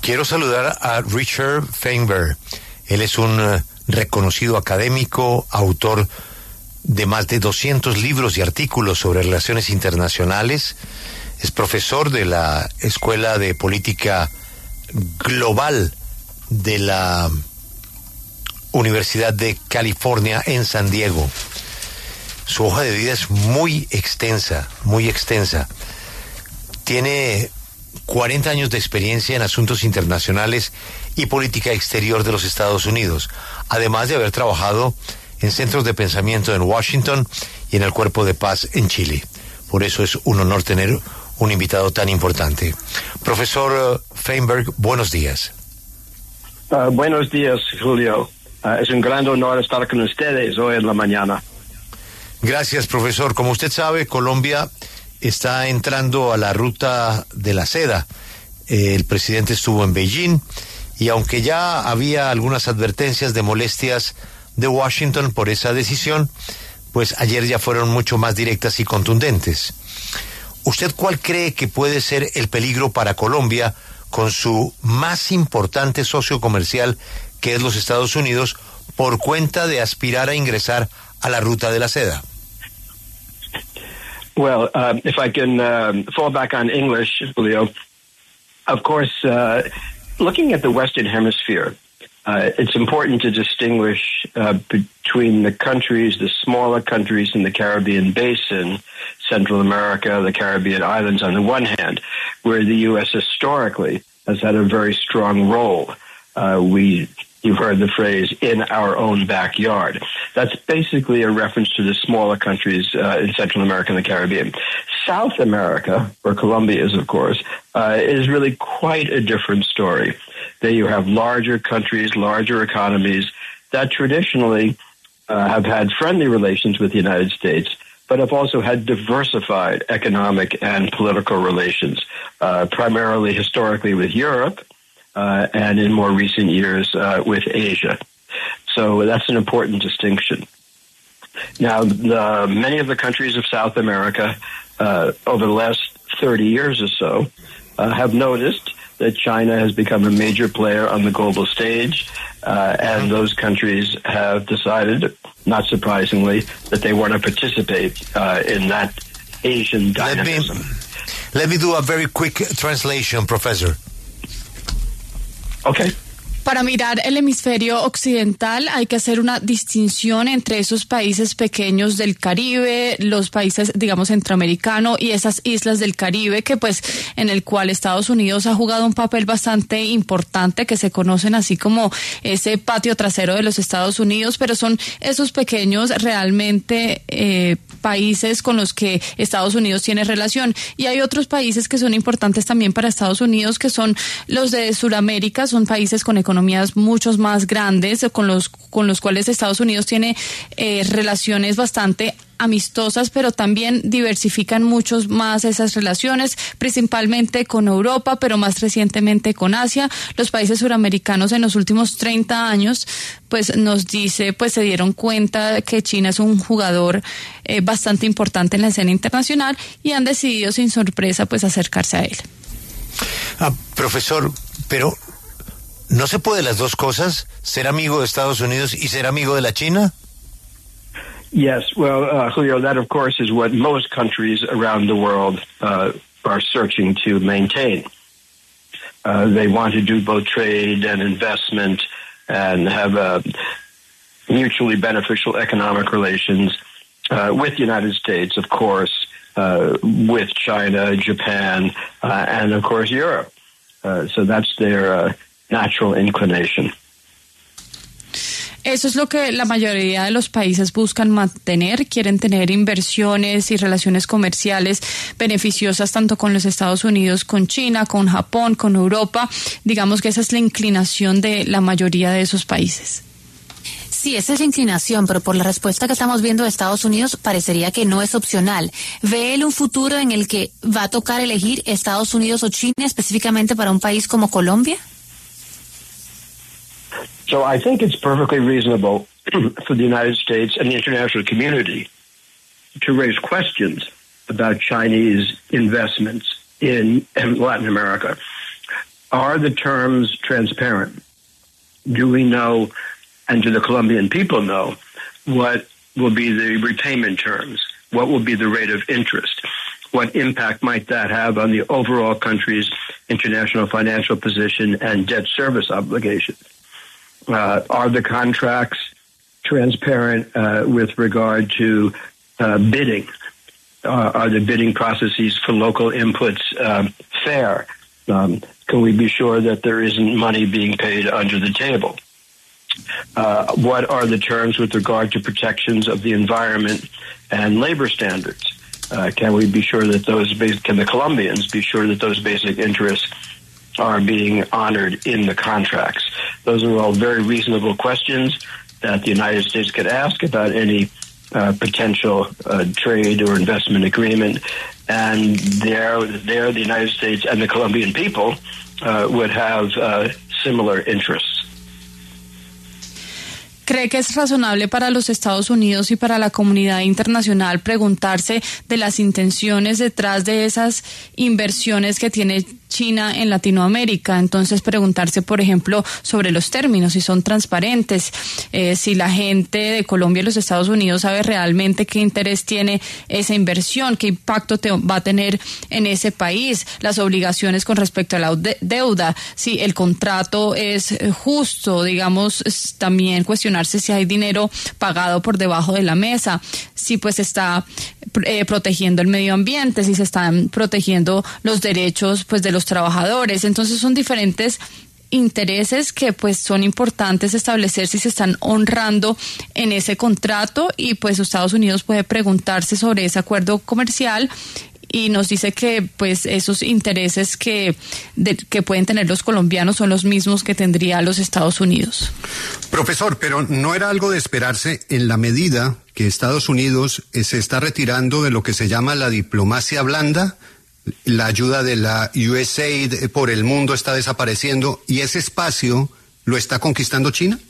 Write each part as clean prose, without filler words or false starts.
Quiero saludar a Richard Feinberg. Él es un reconocido académico, autor de más de 200 libros y artículos sobre relaciones internacionales. Es profesor de la Escuela de Política Global de la Universidad de California en San Diego. Su hoja de vida es muy extensa, muy extensa. Tiene 40 años de experiencia en asuntos internacionales y política exterior de los Estados Unidos, además de haber trabajado en centros de pensamiento en Washington y en el Cuerpo de Paz en Chile. Por eso es un honor tener un invitado tan importante. Profesor Feinberg, buenos días. Buenos días, Julio. Es un gran honor estar con ustedes hoy en la mañana. Gracias, profesor. Como usted sabe, Colombia está entrando a la ruta de la seda. El presidente estuvo en Beijing y aunque ya había algunas advertencias de molestias de Washington por esa decisión, pues ayer ya fueron mucho más directas y contundentes. ¿Usted cuál cree que puede ser el peligro para Colombia con su más importante socio comercial, que es los Estados Unidos, por cuenta de aspirar a ingresar a la ruta de la seda? Well, if I can fall back on English, Julio, of course, looking at the Western Hemisphere, it's important to distinguish between the countries, the smaller countries in the Caribbean Basin, Central America, the Caribbean islands on the one hand, where the U.S. historically has had a very strong role. You've heard the phrase, in our own backyard. That's basically a reference to the smaller countries in Central America and the Caribbean. South America, where Colombia is, of course, is really quite a different story. There you have larger countries, larger economies that traditionally have had friendly relations with the United States, but have also had diversified economic and political relations, primarily historically with Europe, and in more recent years with Asia. So that's an important distinction. Now, many of the countries of South America over the last 30 years or so have noticed that China has become a major player on the global stage, and those countries have decided, not surprisingly, that they want to participate in that Asian dynamism. Let me do a very quick translation, Professor. Okay. Para mirar el hemisferio occidental hay que hacer una distinción entre esos países pequeños del Caribe, los países, digamos, centroamericanos y esas islas del Caribe que pues en el cual Estados Unidos ha jugado un papel bastante importante, que se conocen así como ese patio trasero de los Estados Unidos, pero son esos pequeños realmente países con los que Estados Unidos tiene relación. Y hay otros países que son importantes también para Estados Unidos, que son los de Sudamérica, son países con economías muchos más grandes, con los cuales Estados Unidos tiene relaciones bastante amistosas, pero también diversifican mucho más esas relaciones, principalmente con Europa, pero más recientemente con Asia. Los países suramericanos en los últimos 30 años, pues nos dice, pues se dieron cuenta que China es un jugador bastante importante en la escena internacional y han decidido sin sorpresa pues acercarse a él. Profesor, pero ¿no se puede las dos cosas? ¿Ser amigo de Estados Unidos y ser amigo de la China? Yes, well, Julio, that of course is what most countries around the world are searching to maintain. They want to do both trade and investment and have mutually beneficial economic relations with the United States, of course, with China, Japan, and of course Europe. So that's their natural inclination. Eso es lo que la mayoría de los países buscan mantener, quieren tener inversiones y relaciones comerciales beneficiosas tanto con los Estados Unidos, con China, con Japón, con Europa. Digamos que esa es la inclinación de la mayoría de esos países. Sí, esa es la inclinación, pero por la respuesta que estamos viendo de Estados Unidos parecería que no es opcional. ¿Ve él un futuro en el que va a tocar elegir Estados Unidos o China específicamente para un país como Colombia? So I think it's perfectly reasonable for the United States and the international community to raise questions about Chinese investments in Latin America. are the terms transparent? Do we know, and do the Colombian people know, what will be the repayment terms? What will be the rate of interest? What impact might that have on the overall country's international financial position and debt service obligations? Are the contracts transparent with regard to bidding? Are the bidding processes for local inputs fair? Can we be sure that there isn't money being paid under the table? What are the terms with regard to protections of the environment and labor standards? Can we be sure that can the Colombians be sure that those basic interests are being honored in the contracts? Those are all very reasonable questions that the United States could ask about any potential trade or investment agreement. And there the United States and the Colombian people would have similar interests. ¿Cree que es razonable para los Estados Unidos y para la comunidad internacional preguntarse de las intenciones detrás de esas inversiones que tiene China en Latinoamérica? Entonces preguntarse, por ejemplo, sobre los términos, si son transparentes, si la gente de Colombia y los Estados Unidos sabe realmente qué interés tiene esa inversión, qué impacto va a tener en ese país, las obligaciones con respecto a la deuda, si el contrato es justo, digamos, también cuestionarse si hay dinero pagado por debajo de la mesa, si pues está protegiendo el medio ambiente, si se están protegiendo los derechos pues de los trabajadores. Entonces son diferentes intereses que pues son importantes establecer si se están honrando en ese contrato, y pues Estados Unidos puede preguntarse sobre ese acuerdo comercial, y nos dice que pues esos intereses que pueden tener los colombianos son los mismos que tendría los Estados Unidos. Profesor, pero ¿no era algo de esperarse en la medida que Estados Unidos se está retirando de lo que se llama la diplomacia blanda? La ayuda de la USAID por el mundo está desapareciendo y ese espacio lo está conquistando China?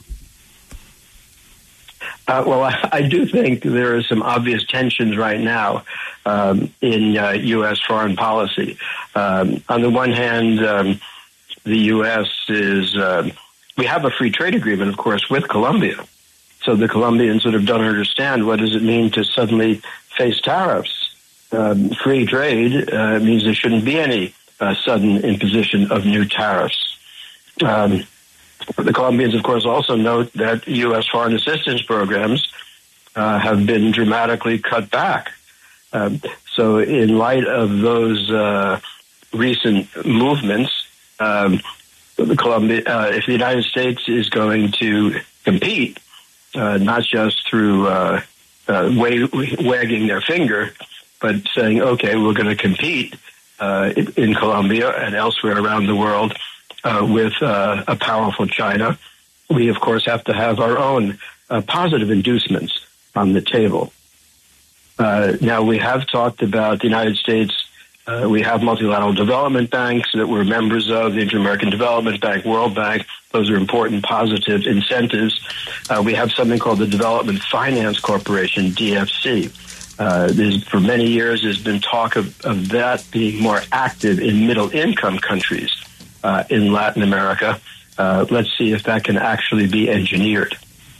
Well, I do think there are some obvious tensions right now in U.S. foreign policy. On the one hand, the U.S. we have a free trade agreement, of course, with Colombia. So the Colombians sort of don't understand what does it mean to suddenly face tariffs. Free trade means there shouldn't be any sudden imposition of new tariffs. The Colombians, of course, also note that U.S. foreign assistance programs have been dramatically cut back. So in light of those recent movements, if the United States is going to compete, not just through wagging their finger, but saying, okay, we're going to compete in Colombia and elsewhere around the world with a powerful China, we, of course, have to have our own positive inducements on the table. Now, we have talked about the United States. We have multilateral development banks that we're members of, the Inter-American Development Bank, World Bank. Those are important positive incentives. We have something called the Development Finance Corporation, DFC. For many years, there's been talk of that being more active in middle-income countries in Latin America. Let's see if that can actually be engineered.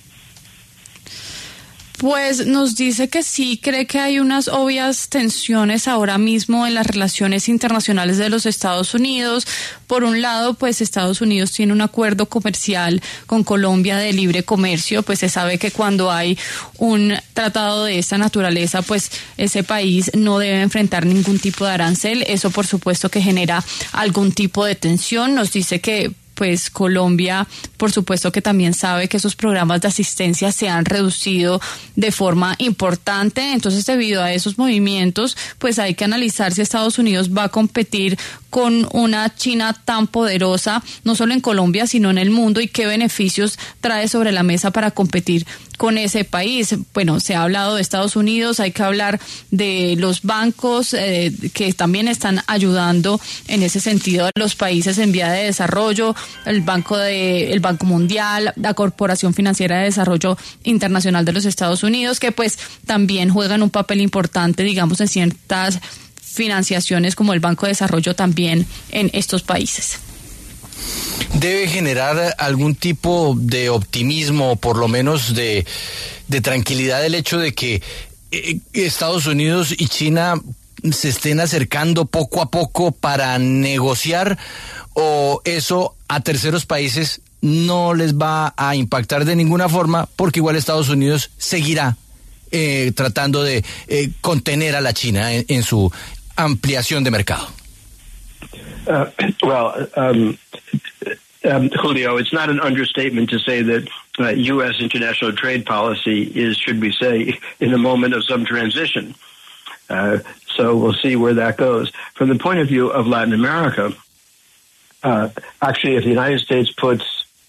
Pues nos dice que sí cree que hay unas obvias tensiones ahora mismo en las relaciones internacionales de los Estados Unidos. Por un lado, pues Estados Unidos tiene un acuerdo comercial con Colombia de libre comercio, pues se sabe que cuando hay un tratado de esta naturaleza, pues ese país no debe enfrentar ningún tipo de arancel. Eso por supuesto que genera algún tipo de tensión. Nos dice que pues Colombia, por supuesto que también sabe que esos programas de asistencia se han reducido de forma importante. Entonces, debido a esos movimientos, pues hay que analizar si Estados Unidos va a competir con una China tan poderosa, no solo en Colombia, sino en el mundo, y qué beneficios trae sobre la mesa para competir con ese país. Bueno, se ha hablado de Estados Unidos, hay que hablar de los bancos que también están ayudando en ese sentido a los países en vía de desarrollo, el Banco Mundial, la Corporación Financiera de Desarrollo Internacional de los Estados Unidos, que pues también juegan un papel importante, digamos, en ciertas financiaciones como el Banco de Desarrollo también en estos países. debe generar algún tipo de optimismo, o por lo menos de tranquilidad, el hecho de que Estados Unidos y China se estén acercando poco a poco para negociar, o eso a terceros países no les va a impactar de ninguna forma, porque igual Estados Unidos seguirá tratando de contener a la China en su ampliación de mercado. Julio, it's not an understatement to say that U.S. international trade policy is, should we say, in a moment of some transition. So we'll see where that goes. From the point of view of Latin America, actually, if the United States puts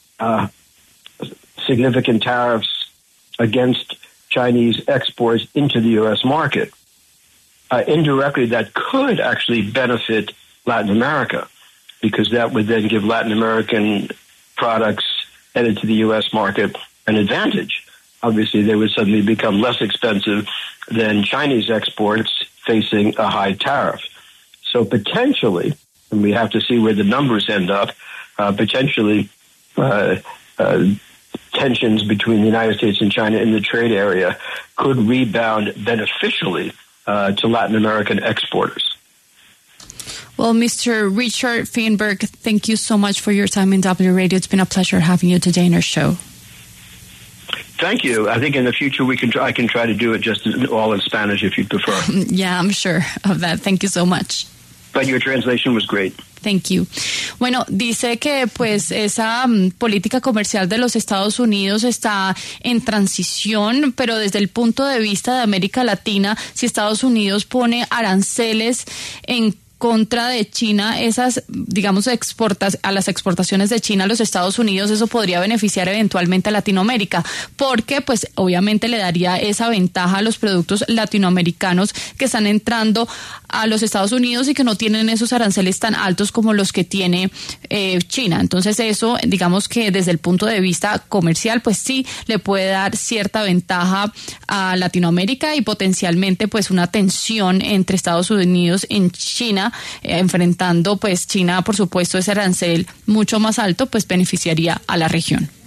significant tariffs against Chinese exports into the U.S. market, indirectly that could actually benefit Latin America, because that would then give Latin American products headed to the U.S. market an advantage. Obviously, they would suddenly become less expensive than Chinese exports facing a high tariff. So potentially, and we have to see where the numbers end up, potentially tensions between the United States and China in the trade area could rebound beneficially to Latin American exporters. Well, Mr. Richard Feinberg, thank you so much for your time in W Radio. It's been a pleasure having you today in our show. Thank you. I think in the future I can try to do it just all in Spanish if you prefer. Yeah, I'm sure of that. Thank you so much. But your translation was great. Thank you. Bueno, dice que pues esa política comercial de los Estados Unidos está en transición, pero desde el punto de vista de América Latina, si Estados Unidos pone aranceles en contra de China, esas, digamos, a las exportaciones de China a los Estados Unidos, eso podría beneficiar eventualmente a Latinoamérica, porque pues obviamente le daría esa ventaja a los productos latinoamericanos que están entrando a los Estados Unidos y que no tienen esos aranceles tan altos como los que tiene China. Entonces eso, digamos que desde el punto de vista comercial, pues sí le puede dar cierta ventaja a Latinoamérica y potencialmente pues una tensión entre Estados Unidos y China, enfrentando pues China, por supuesto, ese arancel mucho más alto, pues beneficiaría a la región.